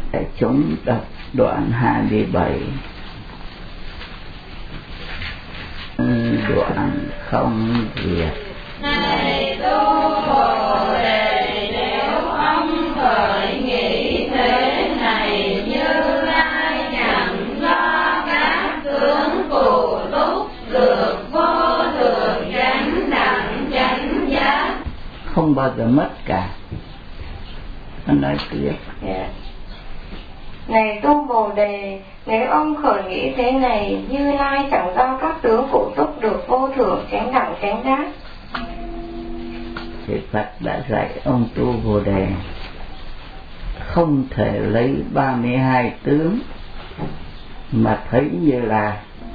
Để chúng đọc đoạn 27. Đoạn không diệt. Này tu Bồ Đề, nếu ông khởi nghĩ thế này, Như Lai chẳng do các tướng phù túc, được vô thượng chánh đẳng chánh giác, không bao giờ mất cả. Anh nói tiếp. Này tu Bồ Đề, nếu ông khởi nghĩ thế này, Như Lai chẳng do các tướng phụ túc, được vô thượng chánh đẳng chánh giác. Thì Phật đã dạy ông tu Bồ Đề không thể lấy 32 tướng mà thấy Như Lai.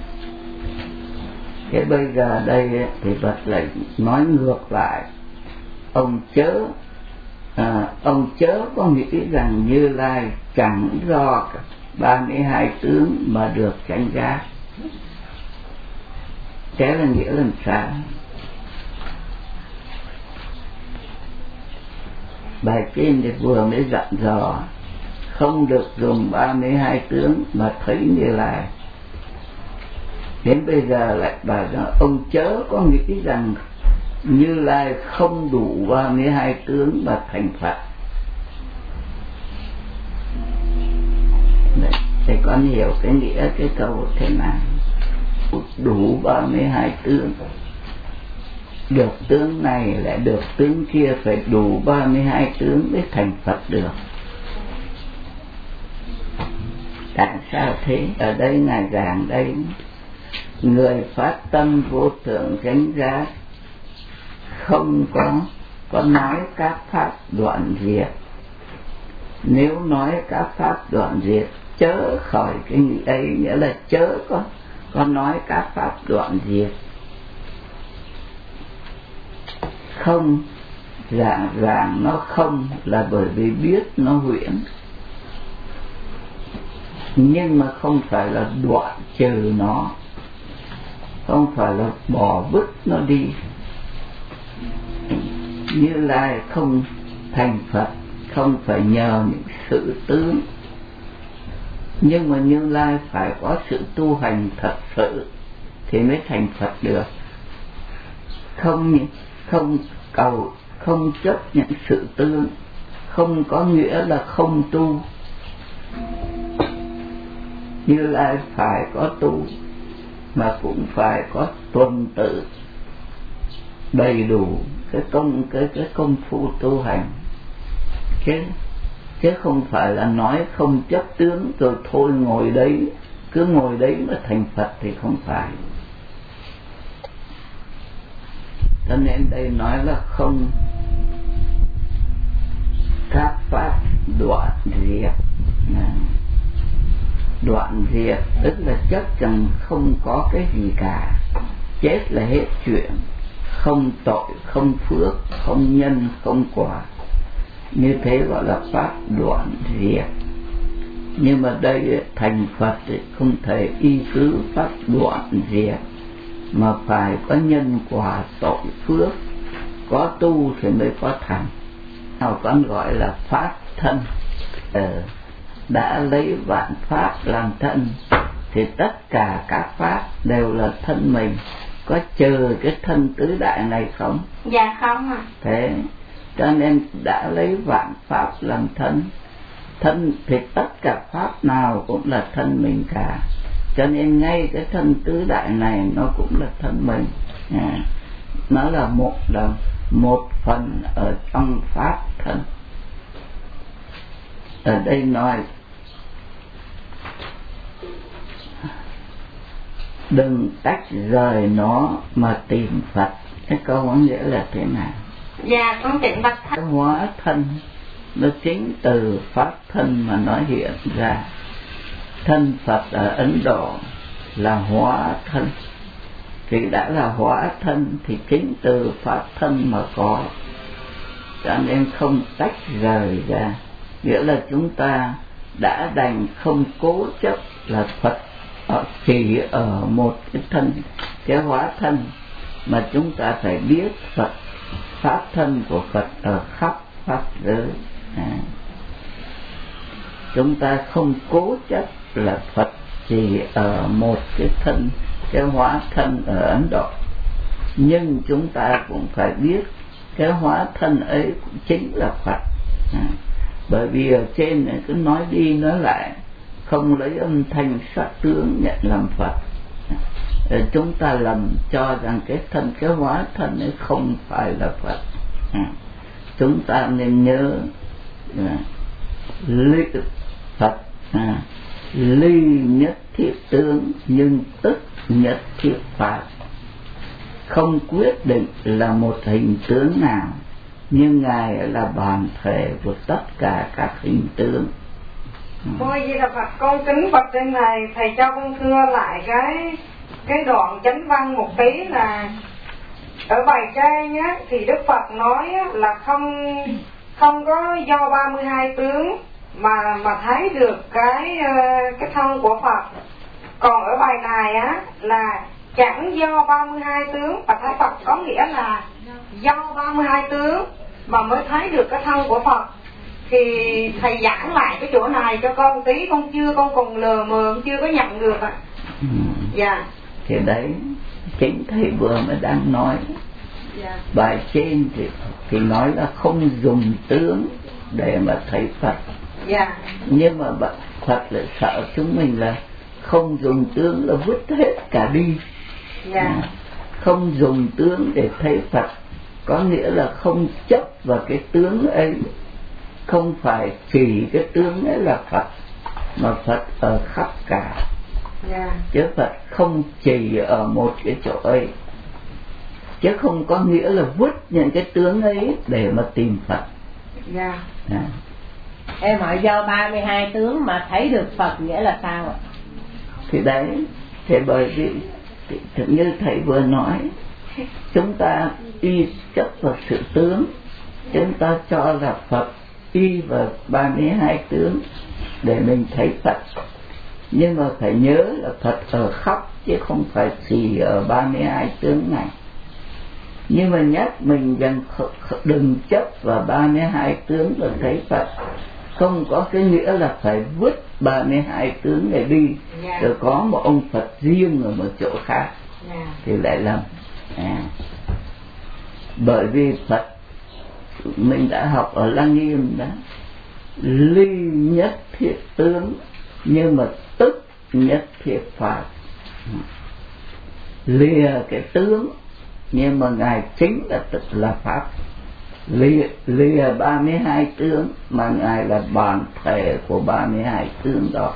Thế bây giờ đây thì Phật lại nói ngược lại. Ông chớ có nghĩ rằng Như Lai chẳng do 32 tướng mà được chánh giác. Thế là nghĩa làm sao? Bài kinh thì vừa mới dặn dò không được dùng 32 tướng mà thấy Như Lai. Đến bây giờ lại bảo rằng ông chớ có nghĩ rằng Như Lai không đủ 32 tướng mà thành Phật. Để con hiểu cái nghĩa cái câu thế nào. Đủ 32 tướng, được tướng này lại được tướng kia, phải đủ 32 tướng mới thành Phật được. Tại sao thế? Ở đây Ngài giảng đây, người phát tâm vô thượng chánh giác không có nói các pháp đoạn diệt. Nếu nói các pháp đoạn diệt, chớ khỏi cái nghĩ ấy, nghĩa là chớ có nói các pháp đoạn diệt. Không, ràng nó không là bởi vì biết nó huyễn, nhưng mà không phải là đoạn trừ nó, không phải là bỏ vứt nó đi. Như Lai không thành Phật không phải nhờ những sự tướng, nhưng mà Như Lai phải có sự tu hành thật sự thì mới thành Phật được. Không cầu, không chấp những sự tướng, không có nghĩa là không tu. Như Lai phải có tu, mà cũng phải có tuần tự đầy đủ cái công phu tu hành, chứ không phải là nói không chấp tướng rồi thôi ngồi đấy, cứ ngồi đấy mà thành Phật thì không phải. Cho nên đây nói là không các pháp đoạn diệt. Đoạn diệt tức là chắc rằng không có cái gì cả, chết là hết chuyện, không tội, không phước, không nhân, không quả. Như thế gọi là pháp đoạn diệt. Nhưng mà đây thành Phật thì không thể y cứ pháp đoạn diệt, mà phải có nhân quả tội phước, có tu thì mới có thành. Nào con gọi là pháp thân. Đã lấy vạn pháp làm thân thì tất cả các pháp đều là thân mình. Có trừ cái thân tứ đại này không? Dạ không ạ. Thế cho nên đã lấy vạn pháp làm thân. Thân thì tất cả pháp nào cũng là thân mình cả. Cho nên ngay cái thân tứ đại này nó cũng là thân mình. Nó là một phần ở trong pháp thân. Ở đây nói đừng tách rời nó mà tìm Phật. Cái câu có nghĩa là thế nào? Dạ con tìm Phật thân. Hóa thân nó chính từ pháp thân mà nó hiện ra. Thân Phật ở Ấn Độ là hóa thân, thì đã là hóa thân thì chính từ pháp thân mà có. Cho nên không tách rời ra, nghĩa là chúng ta đã đành không cố chấp là Phật chỉ ở một cái thân, cái hóa thân, mà chúng ta phải biết Phật, pháp thân của Phật ở khắp pháp giới. chúng ta không cố chấp là Phật chỉ ở một cái thân, cái hóa thân ở Ấn Độ, nhưng chúng ta cũng phải biết cái hóa thân ấy cũng chính là Phật. Bởi vì ở trên này cứ nói đi nói lại, không lấy âm thanh sắc tướng nhận làm Phật. Chúng ta lầm cho rằng cái thân, cái hóa thân ấy không phải là Phật. Chúng ta nên nhớ Phật ly nhất thiết tướng nhưng tức nhất thiết pháp, không quyết định là một hình tướng nào, nhưng Ngài là bản thể của tất cả các hình tướng. Thôi vậy là Phật, con kính Phật trên này, thầy cho con thưa lại cái đoạn chánh văn một tí là ở bài trên á, thì Đức Phật nói á, là không có do 32 tướng mà thấy được cái thân của Phật. Còn ở bài này á là chẳng do 32 tướng mà thấy Phật, có nghĩa là do 32 tướng mà mới thấy được cái thân của Phật. Thì thầy giảng lại cái chỗ này cho con tí, con còn lờ mờ, con chưa có nhận được ạ. Dạ. Thì đấy chính thầy vừa mới đang nói. Dạ. Bài trên thì nói là không dùng tướng để mà thấy Phật. Dạ. Nhưng mà Phật lại sợ chúng mình là không dùng tướng là vứt hết cả đi. Dạ. Không dùng tướng để thấy Phật có nghĩa là không chấp vào cái tướng ấy, không phải chỉ cái tướng ấy là Phật, mà Phật ở khắp cả. Yeah. Chứ Phật không chỉ ở một cái chỗ ấy, chứ không có nghĩa là vứt những cái tướng ấy để mà tìm Phật. Yeah. Em hỏi do 32 tướng mà thấy được Phật nghĩa là sao ạ? Thì đấy, thì bởi vì như thầy vừa nói, chúng ta y chấp vào sự tướng, chúng ta cho là Phật y vào 32 tướng để mình thấy Phật. Nhưng mà phải nhớ là Phật ở khắp chứ không phải chỉ ở 32 tướng này. Nhưng mà nhắc mình rằng đừng chấp vào 32 tướng để thấy Phật, không có cái nghĩa là phải vứt 32 tướng này đi, rồi có một ông Phật riêng ở một chỗ khác thì lại lầm. Bởi vì Phật mình đã học ở Lăng Nghiêm đó, ly nhất thiết tướng nhưng mà tức nhất thiết pháp. Lìa cái tướng nhưng mà Ngài chính là tức là pháp. Lìa 32 tướng mà Ngài là bản thể của 32 tướng đó.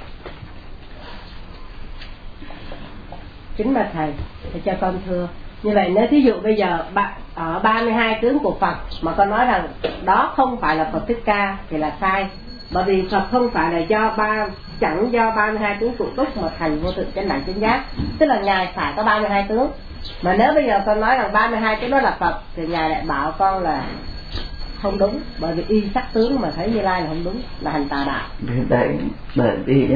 Chính là thầy cho con thưa. Như vậy nếu thí dụ bây giờ ở 32 tướng của Phật mà con nói rằng đó không phải là Phật Thích Ca thì là sai. Bởi vì Phật không phải là chẳng do 32 tướng tụ túc mà thành vô thượng chánh đẳng chánh giác. Tức là Ngài phải có 32 tướng. Mà nếu bây giờ con nói rằng 32 tướng đó là Phật thì Ngài lại bảo con là không đúng. Bởi vì y sắc tướng mà thấy Như Lai là không đúng, là hành tà đạo. Đấy, bởi vì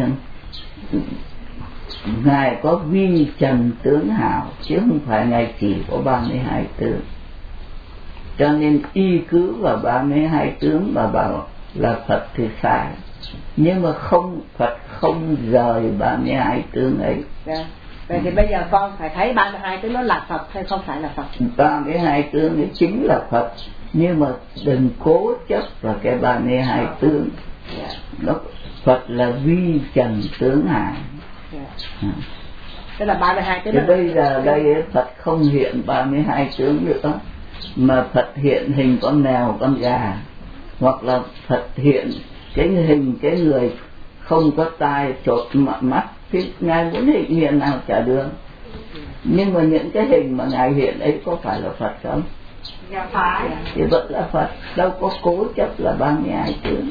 Ngài có vi trần tướng hảo chứ không phải Ngài chỉ có 32 tướng. Cho nên y cứ vào 32 tướng mà bảo là Phật thì sai. Nhưng mà Phật không rời 32 tướng ấy. Vậy thì bây giờ con phải thấy 32 tướng nó là Phật hay không phải là Phật? 32 tướng ấy chính là Phật, nhưng mà đừng cố chấp vào cái 32 tướng. Nó Phật là vi trần tướng hảo. Tức là 32 tướng. Thì bây giờ đây Phật không hiện 32 tướng nữa, mà Phật hiện hình con mèo, con gà, hoặc là Phật hiện cái hình cái người không có tai, chột mắt, thì Ngài muốn hiện nào chả được. Nhưng mà những cái hình mà Ngài hiện ấy có phải là Phật không? Dạ phải. Thì vẫn là Phật, đâu có cố chấp là 32 tướng.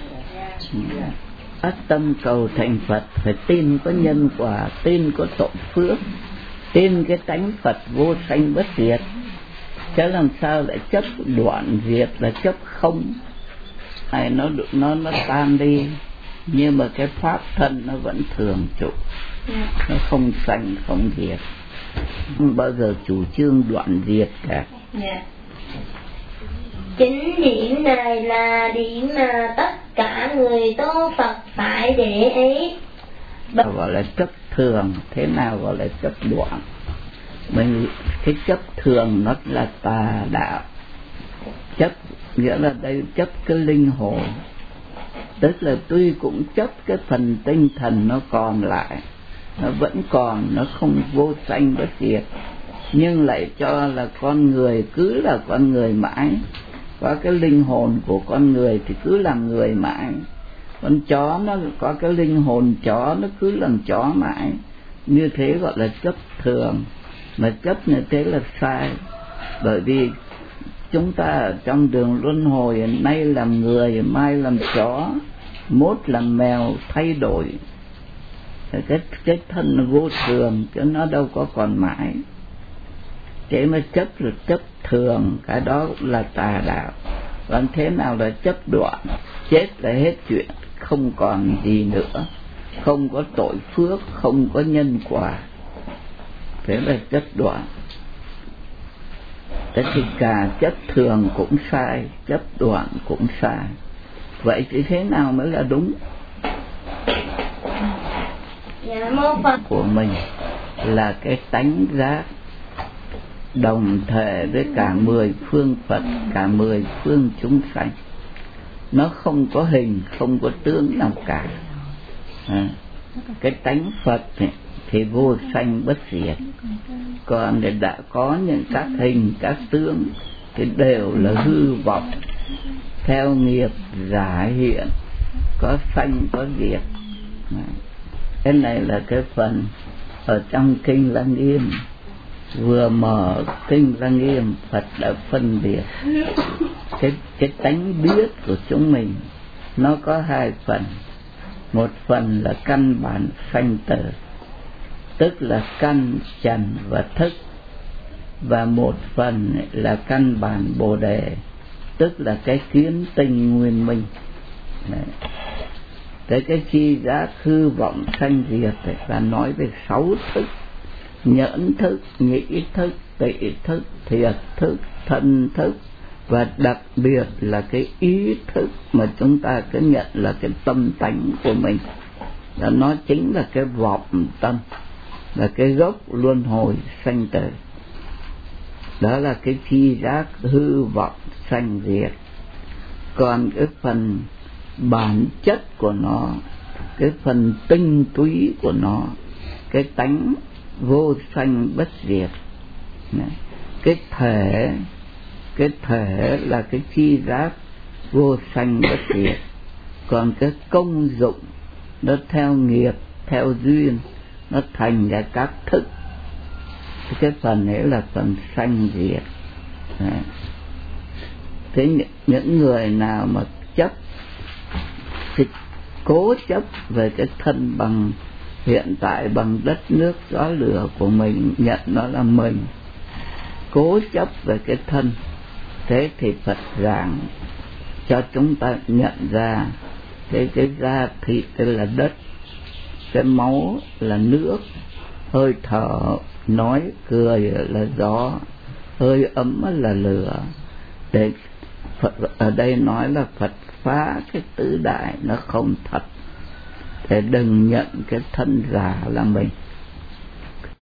Tâm cầu thành Phật phải tin có nhân quả, tin có tội phước, tin cái tánh Phật vô sanh bất diệt. Chứ làm sao lại chấp đoạn diệt là chấp không? Nó tan đi, nhưng mà cái pháp thân nó vẫn thường trụ, nó không sanh không diệt, không bao giờ chủ trương đoạn diệt cả. Chính điểm này là điểm mà tất cả người tu Phật phải để ý. Gọi là chấp thường. Thế nào gọi là chấp đoạn? Mình cái chấp thường nó là tà đạo. Chấp nghĩa là đây chấp cái linh hồn, tức là tuy cũng chấp cái phần tinh thần nó còn lại, nó vẫn còn, nó không vô sanh bất diệt, nhưng lại cho là con người cứ là con người mãi. Có cái linh hồn của con người thì cứ làm người mãi. Con chó nó có cái linh hồn chó, nó cứ làm chó mãi. Như thế gọi là chấp thường. Mà chấp như thế là sai. Bởi vì chúng ta ở trong đường luân hồi, nay làm người, mai làm chó, mốt làm mèo, thay đổi. Cái thân nó vô thường, chứ nó đâu có còn mãi. Thế mà chấp là chấp thường, cái đó cũng là tà đạo. Còn thế nào là chấp đoạn? Chết là hết chuyện, không còn gì nữa, không có tội phước, không có nhân quả. Thế là chấp đoạn. Thế thì cả chấp thường cũng sai, chấp đoạn cũng sai. Vậy thì thế nào mới là đúng? Của mình là cái tánh giác đồng thể với cả 10 phương Phật, cả 10 phương chúng sanh. Nó không có hình, không có tướng nào cả. Cái tánh Phật thì vô sanh bất diệt. Còn để đã có những các hình, các tướng thì đều là hư vọng, theo nghiệp giả hiện, có sanh có diệt. Cái này là cái phần ở trong Kinh Lăng Nghiêm. Vừa mở Kinh Lăng Nghiêm, Phật đã phân biệt cái tánh biết của chúng mình. Nó có hai phần. Một phần là căn bản sanh tử, tức là căn trần và thức. Và một phần là căn bản Bồ Đề, tức là cái kiến tinh nguyên minh. Cái chi giác hư vọng sanh diệt là nói về 6 thức: nhẫn thức, nhĩ thức, tị thức, thiệt thức, thân thức, và đặc biệt là cái ý thức mà chúng ta cứ nhận là cái tâm tánh của mình. Đó, nó chính là cái vọng tâm, là cái gốc luân hồi sanh tử. Đó là cái chi giác hư vọng sanh diệt. Còn cái phần bản chất của nó, cái phần tinh túy của nó, cái tánh vô sanh bất diệt, cái thể là cái chi giác vô sanh bất diệt. Còn cái công dụng nó theo nghiệp, theo duyên, nó thành ra các thức. Cái phần ấy là phần sanh diệt. Thế những người nào mà chấp, thì cố chấp về cái thân bằng hiện tại, bằng đất nước gió lửa của mình, nhận nó là mình, cố chấp về cái thân. Thế thì Phật giảng cho chúng ta nhận ra cái da thịt là đất, cái máu là nước, hơi thở, nói cười là gió, hơi ấm là lửa. Để Phật ở đây nói là Phật phá cái tứ đại nó không thật, để đừng nhận cái thân giả là mình.